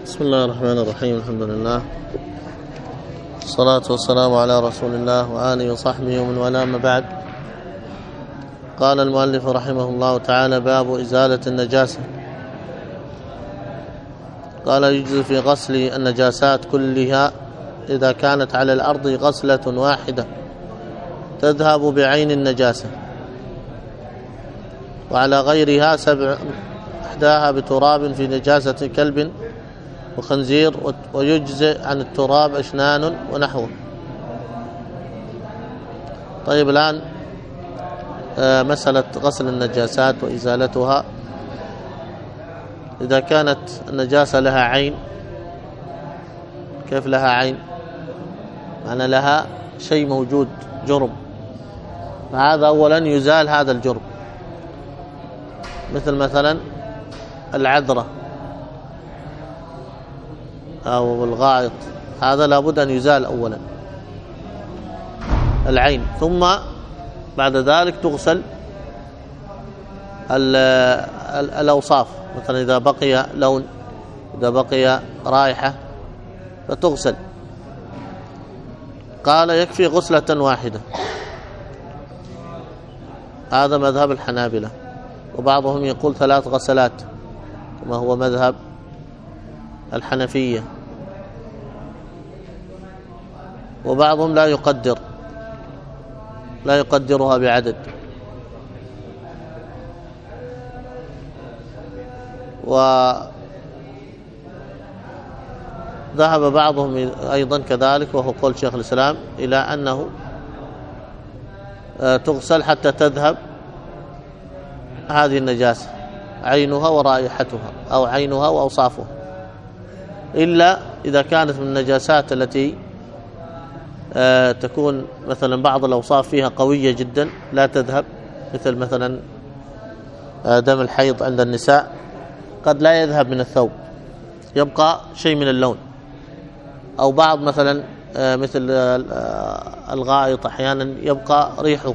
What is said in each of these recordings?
بسم الله الرحمن الرحيم. الحمد لله والصلاة والسلام على رسول الله وآله وصحبه ومن والاه، ما بعد. قال المؤلف رحمه الله تعالى: باب إزالة النجاسة. قال: يجزي في غسل النجاسات كلها إذا كانت على الأرض غسلة واحدة تذهب بعين النجاسة، وعلى غيرها 7 إحداها بتراب في نجاسة كلب وخنزير، ويجزئ عن التراب أشنان ونحوه. طيب، الآن مسألة غسل النجاسات وإزالتها. إذا كانت النجاسة لها عين، كيف لها عين؟ معنى لها شيء موجود، جرم، فهذا أولا يزال هذا الجرم، مثلا العذرة أو الغائط، هذا لابد أن يزال أولا العين، ثم بعد ذلك تغسل الأوصاف، مثلا إذا بقي لون، إذا بقي رائحة فتغسل. قال: يكفي غسلة واحدة. هذا مذهب الحنابلة، وبعضهم يقول 3 غسلات كما هو مذهب الحنفية، وبعضهم لا يقدرها بعدد. وذهب بعضهم أيضا كذلك، وهو قول شيخ الإسلام، إلى أنه تغسل حتى تذهب هذه النجاسة، عينها ورائحتها، أو عينها وأوصافها، إلا إذا كانت من النجاسات التي تكون مثلا بعض الأوصاف فيها قوية جدا لا تذهب، مثلا دم الحيض عند النساء قد لا يذهب من الثوب، يبقى شيء من اللون، أو بعض مثلا مثل الغائط أحيانا يبقى ريحه،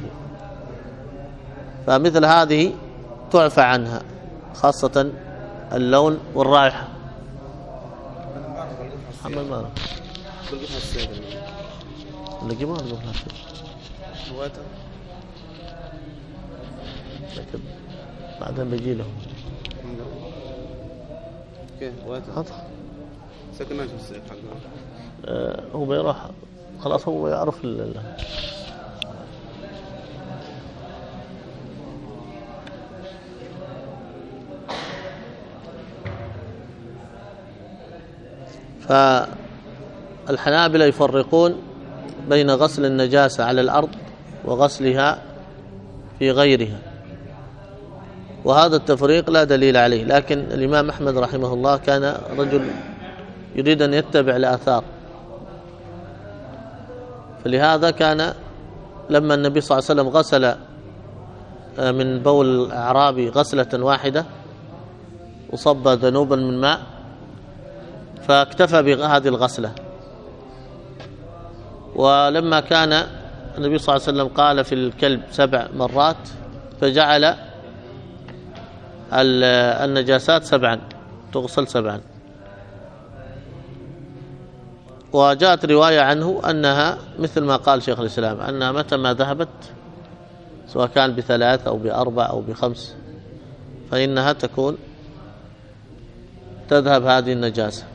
فمثل هذه تعفى عنها، خاصة اللون والرائحة. محمد مالك اللي ما نقول هذا، لكن بعدين بيجي له كيف هذا سكناش السيف حقنا، هو بيروح خلاص، هو يعرف فالحنابلة يفرقون بين غسل النجاسة على الأرض وغسلها في غيرها، وهذا التفريق لا دليل عليه، لكن الإمام أحمد رحمه الله كان رجل يريد أن يتبع الآثار، فلهذا كان لما النبي صلى الله عليه وسلم غسل من بول الأعرابي غسلة واحدة وصب ذنوبا من ماء، فاكتفى بهذه الغسلة. ولما كان النبي صلى الله عليه وسلم قال في الكلب 7 مرات، فجعل النجاسات 7 تغسل 7. وجاءت رواية عنه أنها مثل ما قال شيخ الإسلام، أنها متى ما ذهبت سواء كان ب3 أو ب4 أو ب5 فإنها تذهب هذه النجاسة.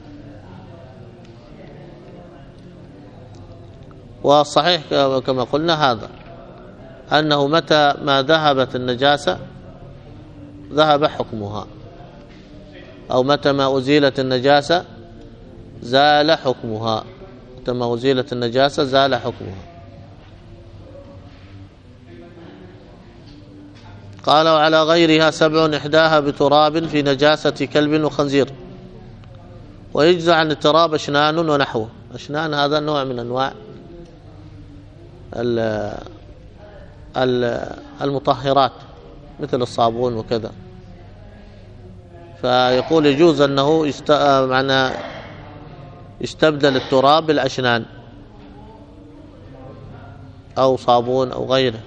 والصحيح كما قلنا هذا، أنه متى ما ذهبت النجاسة ذهب حكمها، أو متى ما أزيلت النجاسة زال حكمها، متى ما أزيلت النجاسة زال حكمها. قال: وعلى غيرها 7 إحداها بتراب في نجاسة كلب وخنزير، ويجزى عن التراب أشنان ونحوه. أشنان هذا نوع من أنواع المطهرات مثل الصابون وكذا، فيقول يجوز أنه يستبدل التراب بالأشنان أو صابون أو غيره.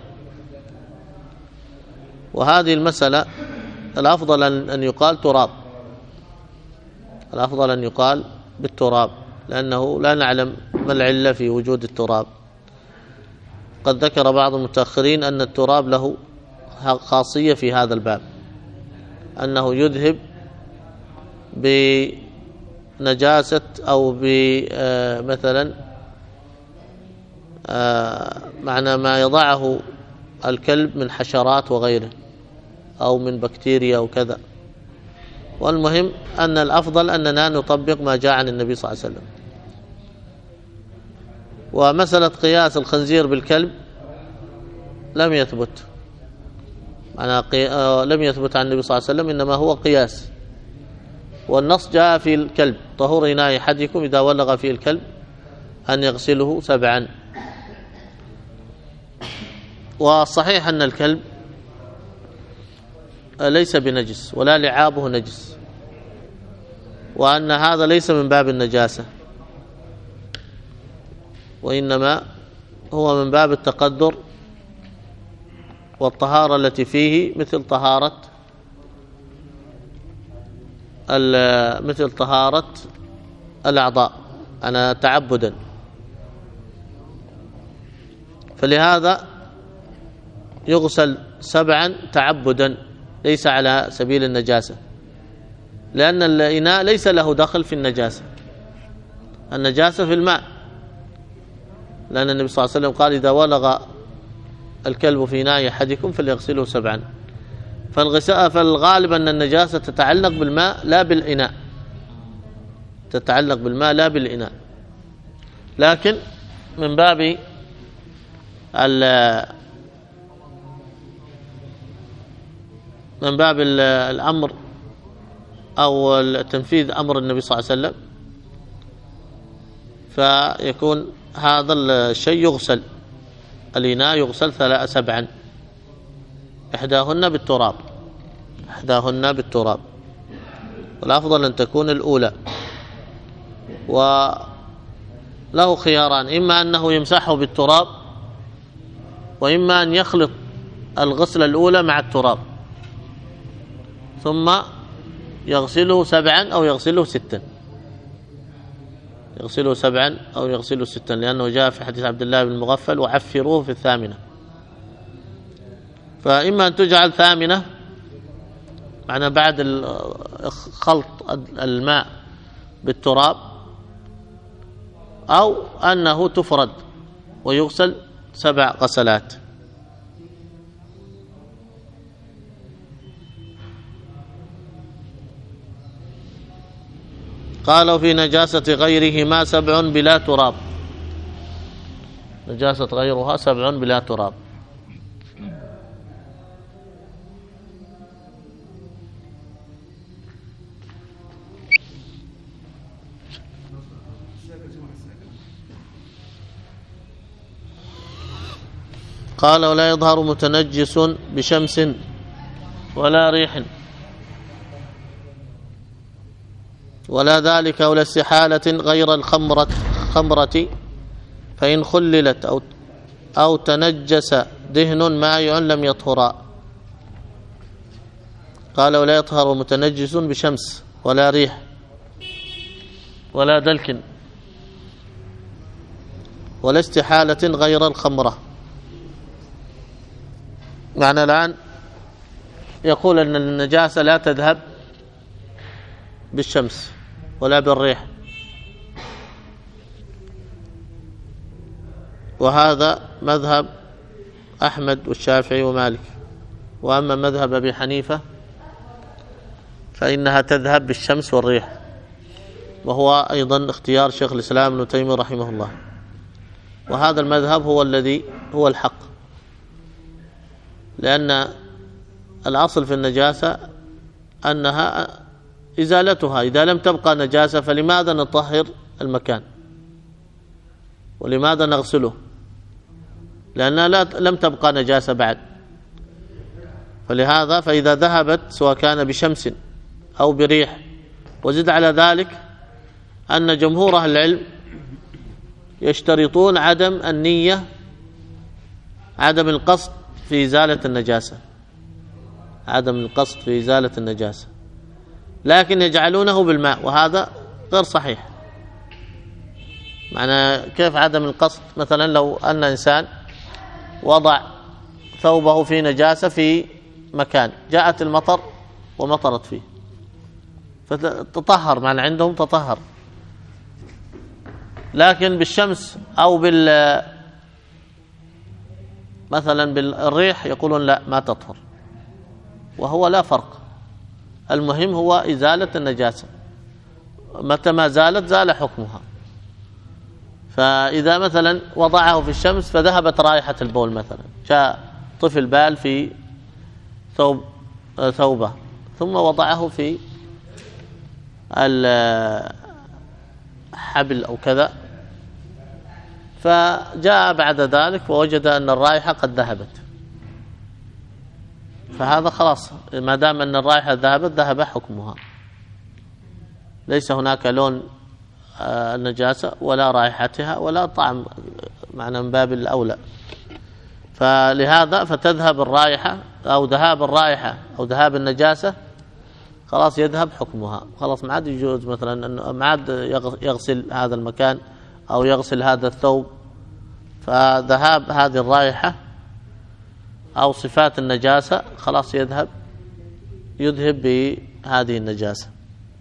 وهذه المسألة الأفضل أن يقال تراب، الأفضل أن يقال بالتراب، لأنه لا نعلم ما العلة في وجود التراب. قد ذكر بعض المتأخرين أن التراب له خاصية في هذا الباب، أنه يذهب بنجاسة أو مثلا معنى ما يضعه الكلب من حشرات وغيره أو من بكتيريا أو كذا. والمهم أن الأفضل أننا نطبق ما جاء عن النبي صلى الله عليه وسلم. ومسألة قياس الخنزير بالكلب لم يثبت، لم يثبت عن النبي صلى الله عليه وسلم، إنما هو قياس. والنص جاء في الكلب: طهور إناء أحدكم إذا ولغ فيه الكلب أن يغسله 7. والصحيح أن الكلب ليس بنجس ولا لعابه نجس، وأن هذا ليس من باب النجاسة، وإنما هو من باب التقدر والطهارة التي فيه، مثل طهارة الأعضاء أنا تعبدا. فلهذا يغسل 7 تعبدا، ليس على سبيل النجاسة، لأن الإناء ليس له دخل في النجاسة، النجاسة في الماء، لأن النبي صلى الله عليه وسلم قال: إذا ولغ الكلب في إناء أحدكم فليغسله 7. فالغالب أن النجاسة تتعلق بالماء لا بالإناء، تتعلق بالماء لا بالإناء. لكن من باب الأمر أو تنفيذ أمر النبي صلى الله عليه وسلم، فيكون هذا الشيء يغسل، الإناء يغسل 7، إحداهن بالتراب، والأفضل أن تكون الأولى. وله خياران: إما أنه يمسحه بالتراب، وإما أن يخلط الغسلة الأولى مع التراب ثم يغسله 7 أو يغسله 6، يغسله 7 أو يغسله 6، لأنه جاء في حديث عبد الله بن المغفل: وعفروه في 8. فإما أن تجعل 8 معنى بعد خلط الماء بالتراب، أو أنه تفرد ويغسل 7 غسلات. قالوا: في نجاسة غيرهما 7 بلا تراب، نجاسة غيرها 7 بلا تراب. قال: ولا يظهر متنجس بشمس ولا ريح ولا ذلك ولا استحالة غير الخمرة، فإن خللت أو تنجس دهن مائع لم يطهرا. قال: ولا يطهر متنجس بشمس ولا ريح ولا دلك ولا استحالة غير الخمرة. معنى الآن يقول أن النجاسة لا تذهب بالشمس ولا بالريح، وهذا مذهب أحمد والشافعي ومالك. وأما مذهب أبي حنيفة فإنها تذهب بالشمس والريح، وهو أيضا اختيار شيخ الإسلام ابن تيمية رحمه الله. وهذا المذهب هو الذي هو الحق، لأن الأصل في النجاسة أنها إزالتها، إذا لم تبقى نجاسة فلماذا نطهر المكان ولماذا نغسله؟ لأنها لم تبقى نجاسة بعد. فلهذا فإذا ذهبت سواء كان بشمس أو بريح، وزد على ذلك أن جمهور أهل العلم يشترطون عدم النية، عدم القصد في إزالة النجاسة، عدم القصد في إزالة النجاسة. لكن يجعلونه بالماء، وهذا غير صحيح. معنى كيف عدم القصد؟ مثلا لو أن إنسان وضع ثوبه في نجاسة في مكان، جاءت المطر ومطرت فيه فتطهر، معنى عندهم تطهر، لكن بالشمس أو مثلا بالريح يقولون لا ما تطهر، وهو لا فرق. المهم هو إزالة النجاسة، متى ما زالت زال حكمها. فإذا مثلا وضعه في الشمس فذهبت رائحة البول، مثلا جاء طفل بال في ثوبه ثم وضعه في الحبل أو كذا، فجاء بعد ذلك ووجد أن الرائحة قد ذهبت، فهذا خلاص ما دام أن الرائحة ذهبت ذهب حكمها، ليس هناك لون النجاسة ولا رائحتها ولا طعم، معنى من باب الأولى. فلهذا فتذهب الرائحة أو ذهاب الرائحة أو ذهاب النجاسة خلاص يذهب حكمها، خلاص ما عاد يجوز مثلا أنه ما عاد يغسل هذا المكان أو يغسل هذا الثوب، فذهاب هذه الرائحة أو صفات النجاسة خلاص يذهب بهذه النجاسة،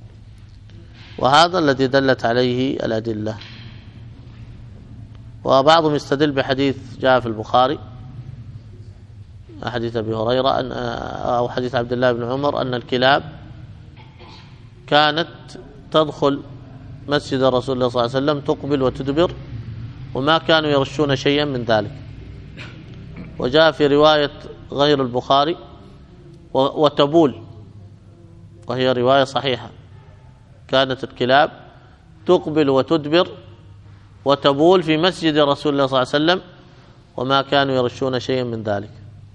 وهذا الذي دلت عليه الأدلة. وبعضهم يستدل بحديث جاء في البخاري، حديث أبي هريرة أو حديث عبد الله بن عمر، أن الكلاب كانت تدخل مسجد رسول الله صلى الله عليه وسلم تقبل وتدبر وما كانوا يرشون شيئا من ذلك. وجاء في رواية غير البخاري وتبول، وهي رواية صحيحة، كانت الكلاب تقبل وتدبر وتبول في مسجد رسول الله صلى الله عليه وسلم وما كانوا يرشون شيئا من ذلك.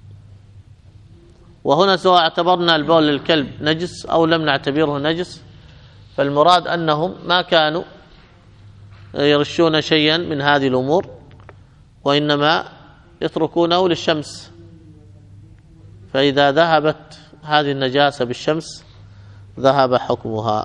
وهنا سواء اعتبرنا البول للكلب نجس أو لم نعتبره نجس، فالمراد أنهم ما كانوا يرشون شيئا من هذه الأمور، وإنما يتركونه للشمس، فإذا ذهبت هذه النجاسة بالشمس ذهب حكمها.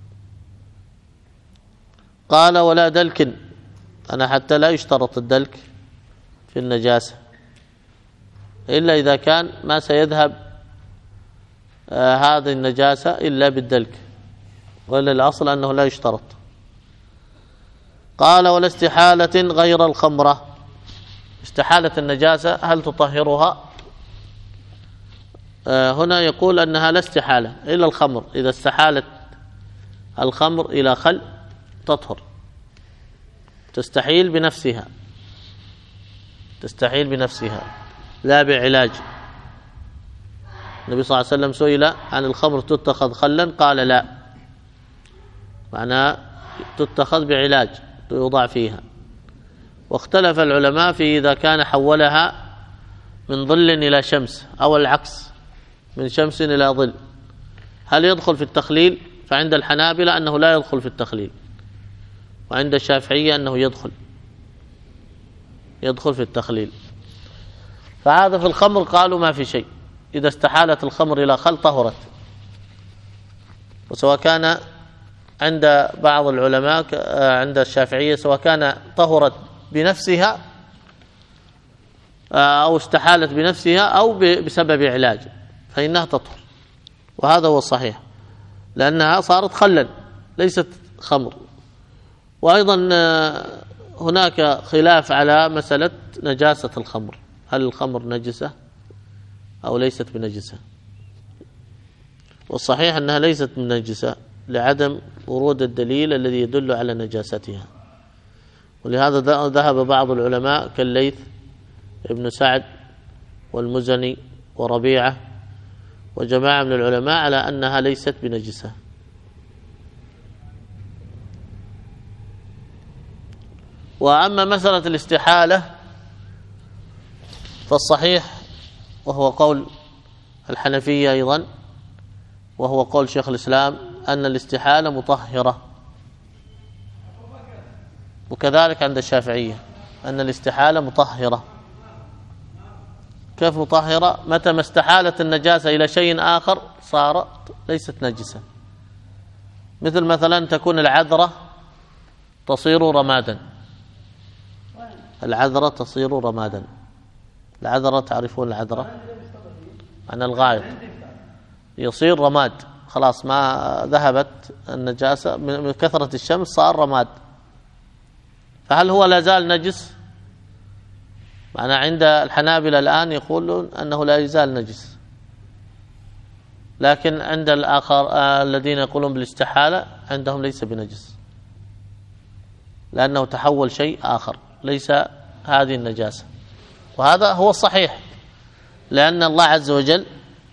قال ولا دلك، أنا حتى لا يشترط الدلك في النجاسة إلا إذا كان ما سيذهب هذه النجاسة إلا بالدلك، وإلا الأصل أنه لا يشترط. قال ولا استحالة غير الخمرة، استحالة النجاسة هل تطهرها؟ هنا يقول أنها لا استحالة إلا الخمر، إذا استحالت الخمر إلى خل تطهر، تستحيل بنفسها لا بعلاج. النبي صلى الله عليه وسلم سئل عن الخمر تتخذ خلا، قال لا، معناه تتخذ بعلاج يوضع فيها. واختلف العلماء في إذا كان حولها من ظل إلى شمس أو العكس، من شمس إلى ظل، هل يدخل في التخليل؟ فعند الحنابلة أنه لا يدخل في التخليل، وعند الشافعية أنه يدخل في التخليل. فهذا في الخمر قالوا ما في شيء، إذا استحالت الخمر إلى خل طهرت. وسواء كان عند بعض العلماء عند الشافعية سواء كان طهرت بنفسها أو استحالت بنفسها أو بسبب علاج فإنها تطهر، وهذا هو الصحيح، لأنها صارت خلا ليست خمر. وأيضا هناك خلاف على مسألة نجاسة الخمر، هل الخمر نجسة أو ليست بنجسة؟ والصحيح أنها ليست بنجسة لعدم ورود الدليل الذي يدل على نجاستها. ولهذا ذهب بعض العلماء كالليث ابن سعد والمزني وربيعة وجماعة من العلماء على أنها ليست بنجسة. وأما مسألة الاستحالة فالصحيح، وهو قول الحنفية أيضا، وهو قول شيخ الإسلام، أن الاستحالة مطهرة، وكذلك عند الشافعية أن الاستحالة مطهرة. كيف مطهرة؟ متى ما استحالت النجاسة إلى شيء آخر صارت ليست نجسة، مثل مثلا تكون العذرة تصير رمادا، العذرة تصير رمادا. العذرة تعرفون العذرة عن الغائط، يصير رماد، خلاص ما ذهبت النجاسة من كثرة الشمس صار رماد، فهل هو لا زال نجس؟ معنى عند الحنابلة الآن يقولون أنه لا يزال نجس، لكن عند الآخر الذين يقولون بالاستحالة عندهم ليس بنجس، لأنه تحول شيء آخر ليس هذه النجاسة. وهذا هو الصحيح، لأن الله عز وجل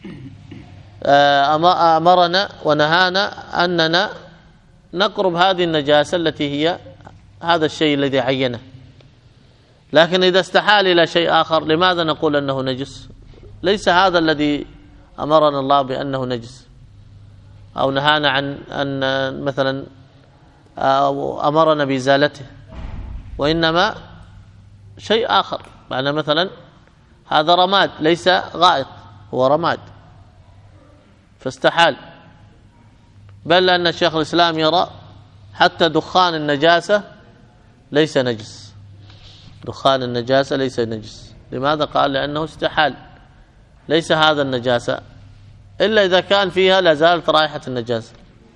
أمرنا ونهانا أننا نقرب هذه النجاسة التي هي هذا الشيء الذي عينه. لكن إذا استحال إلى شيء آخر لماذا نقول أنه نجس؟ ليس هذا الذي أمرنا الله بأنه نجس أو نهانا عن أن مثلا أو أمرنا بإزالته، وإنما شيء آخر. معنى مثلا هذا رماد ليس غائط، هو رماد فاستحال. بل أن الشيخ الإسلام يرى حتى دخان النجاسة ليس نجس، دخان النجاسة ليس نجس. لماذا؟ قال لأنه استحال، ليس هذا النجاسة إلا إذا كان فيها لازالت رائحة النجاسة.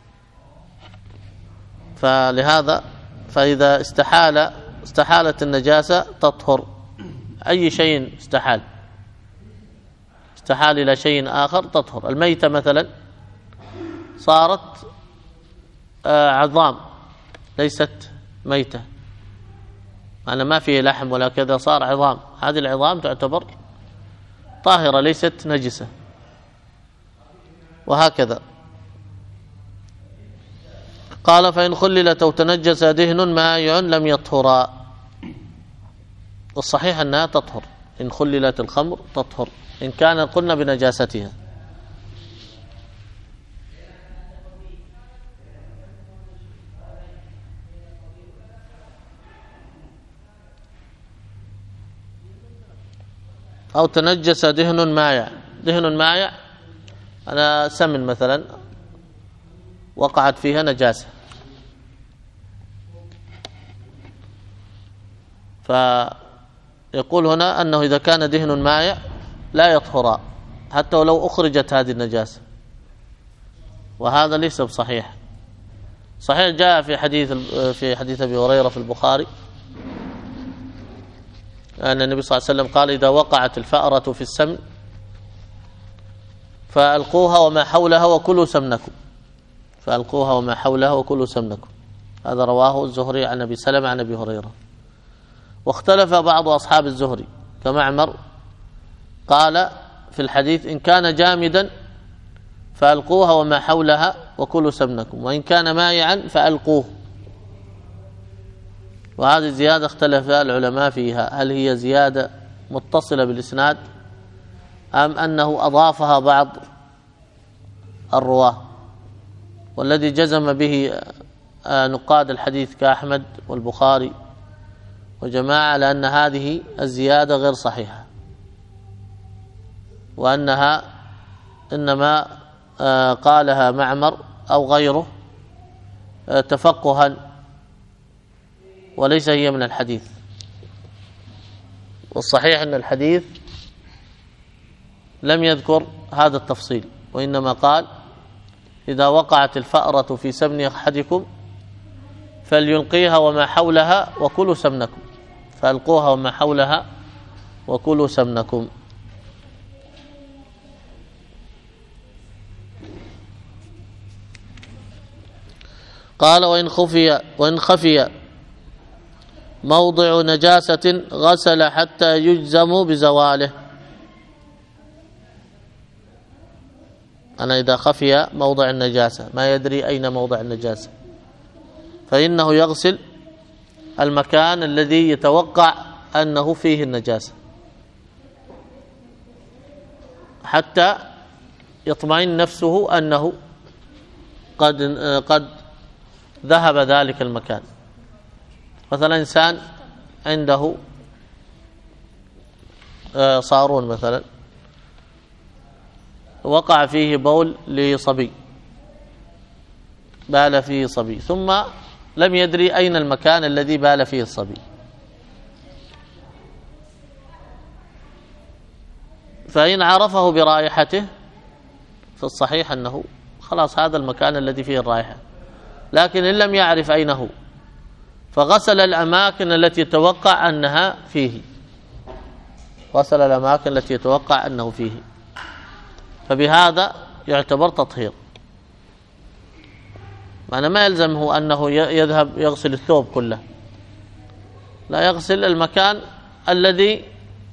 فلهذا فإذا استحالت النجاسة تطهر. أي شيء استحال إلى شيء آخر تطهر. الميتة مثلا صارت عظام ليست ميتة، أنا ما فيه لحم ولا كذا، صار عظام، هذه العظام تعتبر طاهرة ليست نجسة، وهكذا. قال فإن خللت أو تنجس دهن مائع لم يطهرا. الصحيح أنها تطهر، إن خللت الخمر تطهر إن كان قلنا بنجاستها. أو تنجس دهن مائع. دهن مائع أنا سمن مثلا وقعت فيها نجاسة، فيقول هنا أنه إذا كان دهن مائع لا يطهر حتى ولو أخرجت هذه النجاسة، وهذا ليس بصحيح. صحيح جاء في حديث أبي هريرة في البخاري أن النبي صلى الله عليه وسلم قال إذا وقعت الفأرة في السمن فألقوها وما حولها وكلوا سمنكم، فألقوها وما حولها وكلوا سمنكم. هذا رواه الزهري عن أبي سلمة عن أبي هريرة. واختلف بعض أصحاب الزهري كمعمر قال في الحديث إن كان جامدا فألقوها وما حولها وكلوا سمنكم، وإن كان مائعا فألقوه. وهذه الزيادة اختلف العلماء فيها، هل هي زيادة متصلة بالإسناد أم أنه أضافها بعض الرواة. والذي جزم به نقاد الحديث كأحمد والبخاري وجماعة لأن هذه الزيادة غير صحيحة، وأنها إنما قالها معمر أو غيره تفقها وليس هي من الحديث. والصحيح أن الحديث لم يذكر هذا التفصيل، وإنما قال إذا وقعت الفأرة في سمن أحدكم فليلقيها وما حولها وكلوا سمنكم، فألقوها وما حولها وكلوا سمنكم. قال وإن خفي موضع نجاسة غسل حتى يجزم بزواله. أنا إذا خفي موضع النجاسة ما يدري أين موضع النجاسة فإنه يغسل المكان الذي يتوقع أنه فيه النجاسة حتى يطمئن نفسه أنه قد ذهب ذلك المكان. مثلا إنسان عنده صارون مثلا وقع فيه بول لصبي، بال فيه صبي، ثم لم يدري أين المكان الذي بال فيه الصبي، فإن عرفه برائحته فالصحيح أنه خلاص هذا المكان الذي فيه الرائحة. لكن إن لم يعرف أين هو فغسل الأماكن التي يتوقع أنها فيه، غسل الأماكن التي يتوقع أنه فيه، فبهذا يعتبر تطهير. معنى ما يلزمه أنه يذهب يغسل الثوب كله، لا، يغسل المكان الذي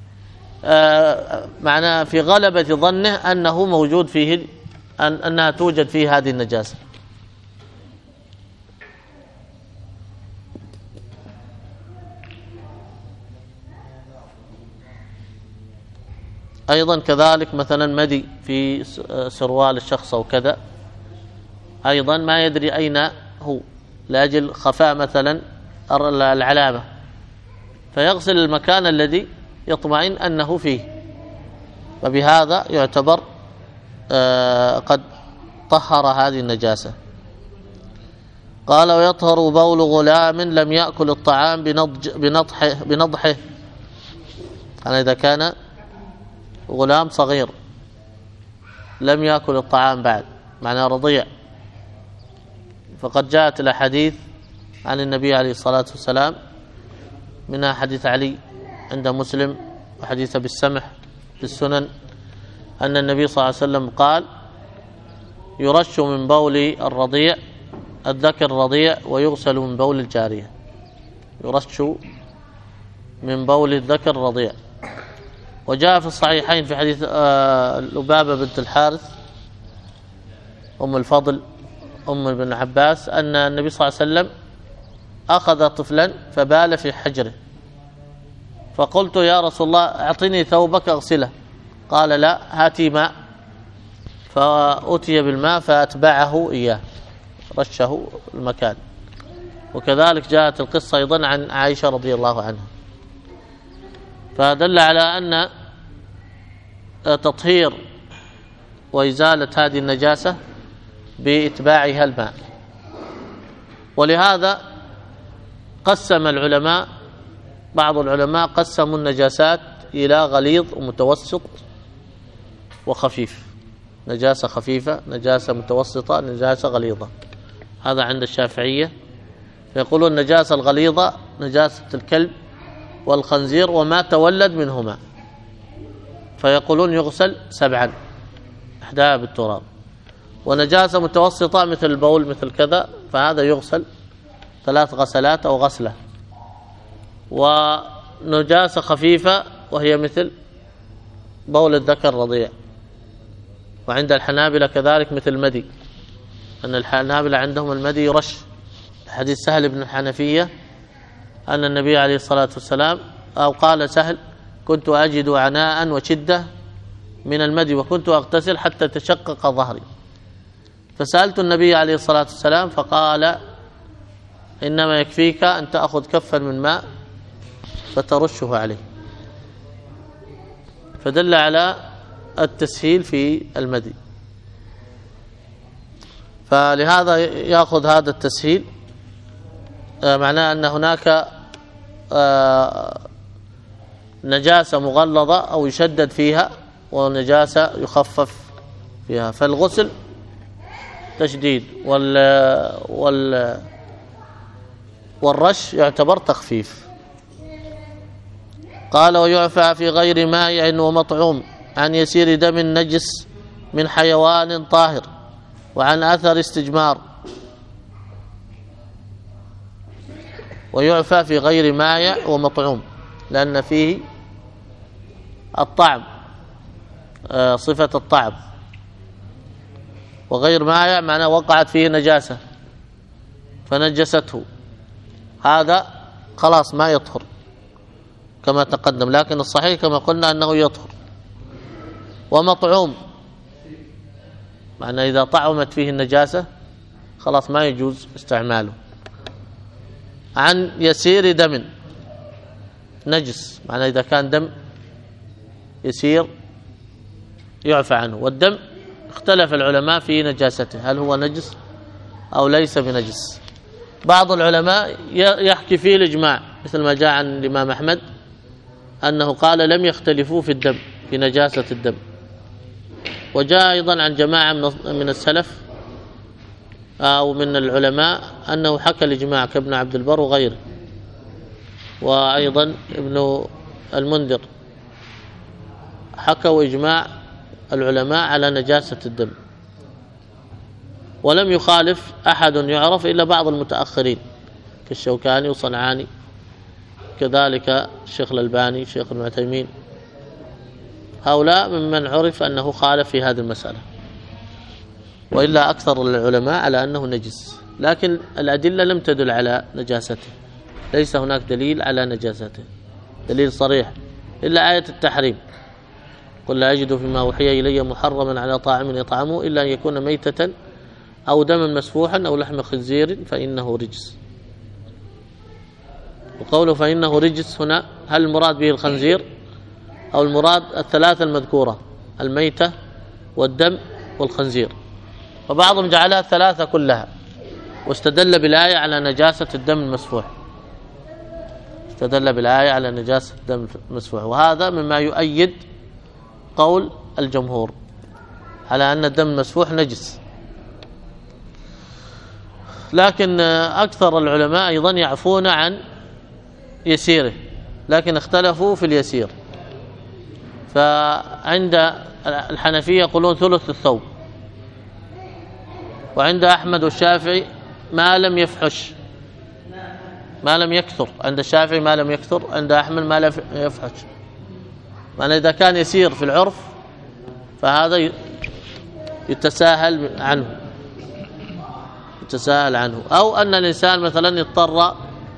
معناه في غلبة ظنه أنه موجود فيه، أنها توجد فيه هذه النجاسة. أيضا كذلك مثلا مدي في سروال الشخص أو كذا، أيضا ما يدري أين هو لأجل خفاء مثلا العلامة، فيغسل المكان الذي يطمئن أنه فيه، وبهذا يعتبر قد طهر هذه النجاسة. قال ويطهر بول غلام لم يأكل الطعام بنضحه، يعني إذا كان غلام صغير لم يأكل الطعام بعد، معناه رضيع، فقد جاءت الأحاديث عن النبي عليه الصلاة والسلام، منها حديث علي عند مسلم وحديث بالسمح في السنن، أن النبي صلى الله عليه وسلم قال يرش من بول الرضيع الذكر الرضيع ويغسل من بول الجارية، يرش من بول الذكر الرضيع. وجاء في الصحيحين في حديث لبابة بنت الحارث أم الفضل أم ابن عباس أن النبي صلى الله عليه وسلم أخذ طفلا فبال في حجره، فقلت يا رسول الله أعطني ثوبك أغسله، قال لا هاتي ماء، فأتي بالماء فأتبعه إياه رشه المكان. وكذلك جاءت القصة أيضا عن عائشة رضي الله عنها، فدل على أن تطهير وإزالة هذه النجاسة بإتباعها الماء. ولهذا قسم العلماء، بعض العلماء قسموا النجاسات إلى غليظ ومتوسط وخفيف، نجاسة خفيفة، نجاسة متوسطة، نجاسة غليظة. هذا عند الشافعية، فيقولون النجاسة الغليظة نجاسة الكلب والخنزير وما تولد منهما، فيقولون يغسل 7 إحداها بالتراب. ونجاسة متوسطة مثل البول مثل كذا فهذا يغسل 3 غسلات أو غسلة. ونجاسة خفيفة وهي مثل بول الذكر الرضيع. وعند الحنابلة كذلك مثل المدي، أن الحنابلة عندهم المدي يرش، حديث سهل بن الحنفية أن النبي عليه الصلاة والسلام أو قال سهل كنت أجد عناء وشدة من المدي وكنت أغتسل حتى تشقق ظهري، فسألت النبي عليه الصلاة والسلام فقال إنما يكفيك أن تأخذ كفا من ماء فترشه عليه، فدل على التسهيل في المدي. فلهذا يأخذ هذا التسهيل معناه أن هناك نجاسة مغلظة أو يشدد فيها ونجاسة يخفف فيها، فالغسل تشديد والرش يعتبر تخفيف. قال ويعفى في غير مائع ومطعوم عن يسير دم نجس من حيوان طاهر وعن أثر استجمار. ويعفى في غير مائع ومطعوم لأن فيه الطعم، صفة الطعم، وغير مائع معناه وقعت فيه نجاسة فنجسته، هذا خلاص ما يطهر كما تقدم، لكن الصحيح كما قلنا أنه يطهر. ومطعوم معناه إذا طعمت فيه النجاسة خلاص ما يجوز استعماله. عن يسير دم نجس معناه إذا كان دم يسير يعفى عنه. والدم اختلف العلماء في نجاسته، هل هو نجس أو ليس بنجس. بعض العلماء يحكي فيه الإجماع، مثل ما جاء عن الإمام أحمد أنه قال لم يختلفوا في الدم، في نجاسة الدم. وجاء أيضا عن جماعة من السلف أو من العلماء أنه حكى الإجماع كابن عبد البر وغيره، وأيضا ابن المنذر حكوا إجماع العلماء على نجاسة الدم. ولم يخالف أحد يعرف إلا بعض المتأخرين كالشوكاني وصنعاني، كذلك الشيخ الألباني، الشيخ ابن عثيمين، هؤلاء ممن عرف أنه خالف في هذه المسألة. وإلا أكثر العلماء على أنه نجس، لكن الأدلة لم تدل على نجاسته، ليس هناك دليل على نجاسته، دليل صريح، إلا آية التحريم: قل لا أجد فيما أوحي إلي محرما على طاعم يطعمه إلا أن يكون ميتة أو دما مسفوحا أو لحم خنزير فإنه رجس. وقوله فإنه رجس هنا، هل المراد به الخنزير أو المراد الثلاثة المذكورة: الميتة والدم والخنزير؟ وبعضهم جعلها الثلاثة كلها، واستدل بالآية على نجاسة الدم المسفوح، استدل بالآية على نجاسة الدم المسفوح. وهذا مما يؤيد قول الجمهور على أن الدم المسفوح نجس. لكن أكثر العلماء أيضا يعفون عن يسيره، لكن اختلفوا في اليسير. فعند الحنفية يقولون ثلث الثوب، وعند أحمد والشافعي ما لم يفحش، ما لم يكثر. عند الشافعي ما لم يكثر، عند أحمد ما لم يفحش. معنى إذا كان يسير في العرف فهذا يتساهل عنه، يتساهل عنه. أو أن الإنسان مثلا يضطر،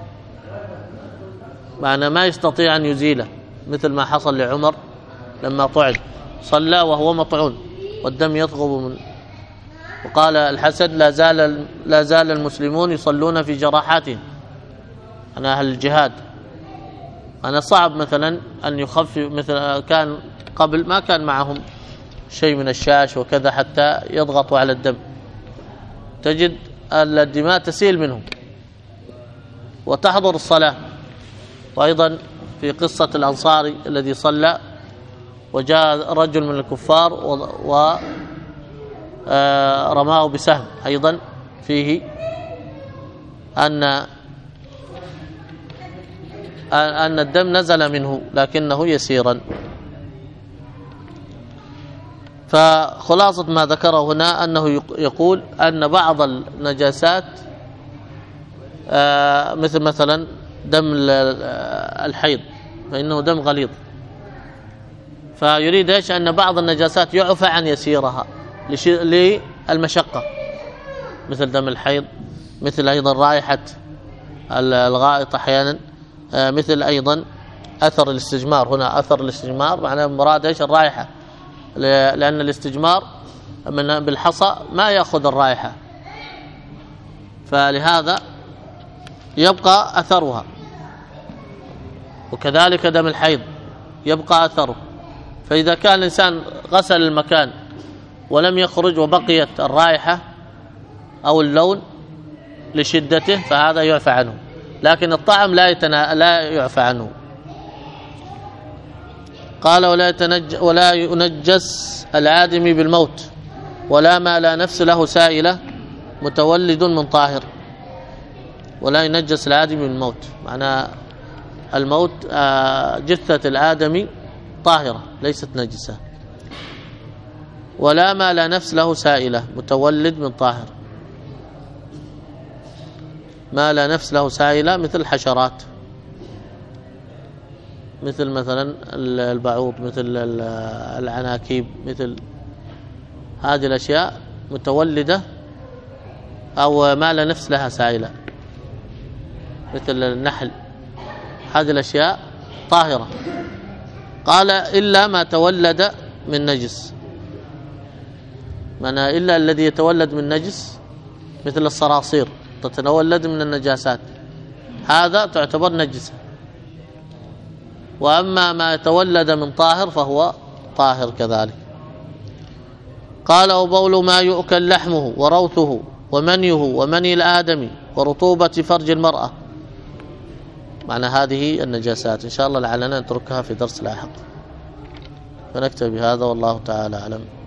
معنى ما يستطيع أن يزيله، مثل ما حصل لعمر لما طعن، صلى وهو مطعون والدم يثغب من، وقال الحسن لا زال المسلمون يصلون في جراحاتهم، أنا أهل الجهاد. أنا صعب مثلا أن يخفف، مثل كان قبل ما كان معهم شيء من الشاش وكذا حتى يضغطوا على الدم، تجد الدماء تسيل منهم وتحضر الصلاة. وأيضا في قصة الأنصاري الذي صلى وجاء رجل من الكفار ورماه بسهم، أيضا فيه أن الدم نزل منه لكنه يسيرا. فخلاصة ما ذكره هنا أنه يقول أن بعض النجاسات مثلا دم الحيض فإنه دم غليظ، فيريد إيش؟ أن بعض النجاسات يعفى عن يسيرها للمشقة، مثل دم الحيض، مثل أيضا رائحة الغائط أحيانا، مثل أيضا أثر الاستجمار. هنا أثر الاستجمار معناه مراد إيش؟ الرائحة، لأن الاستجمار بالحصى ما يأخذ الرائحة، فلهذا يبقى أثرها. وكذلك دم الحيض يبقى أثره. فإذا كان الإنسان غسل المكان ولم يخرج وبقيت الرائحة أو اللون لشدته فهذا يعفى عنه، لكن الطعم لا يعفى عنه. قال ولا ينجس الآدمي بالموت ولا ما لا نفس له سائلة متولد من طاهر. ولا ينجس الآدمي بالموت، معنى الموت جثة الآدمي طاهرة ليست نجسة. ولا ما لا نفس له سائلة متولد من طاهر. ما لا نفس له سائلة مثل الحشرات، مثل مثلا البعوض، مثل العناكيب، مثل هذه الأشياء متولدة، أو ما لا نفس لها سائلة مثل النحل، هذه الأشياء طاهرة. قال إلا ما تولد من نجس، معنى إلا الذي يتولد من نجس مثل الصراصير تتولد من النجاسات، هذا تعتبر نجسة. وأما ما يتولد من طاهر فهو طاهر كذلك. قال وبول ما يؤكل لحمه وروثه ومنيه ومني الآدمي ورطوبة فرج المرأة، معنى هذه النجاسات. إن شاء الله لعلنا نتركها في درس لاحق، فنكتفي بهذا والله تعالى أعلم.